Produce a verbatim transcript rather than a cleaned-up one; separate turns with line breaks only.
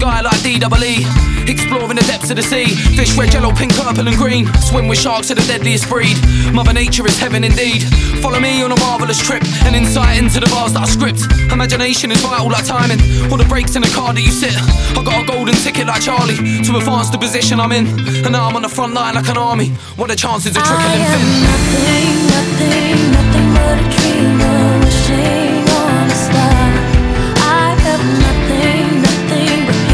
sky like D E E. Exploring the depths of the sea. Fish red, yellow, pink, purple and green. Swim with sharks of the deadliest breed. Mother Nature is heaven indeed. Follow me on a marvellous trip. An insight into the bars that I script. Imagination is vital like timing. All the brakes in the car that you sit. I got a golden ticket like Charlie to advance the position I'm in. And now I'm on the front line like an army. What are the chances of trickling thin?
I am nothing, nothing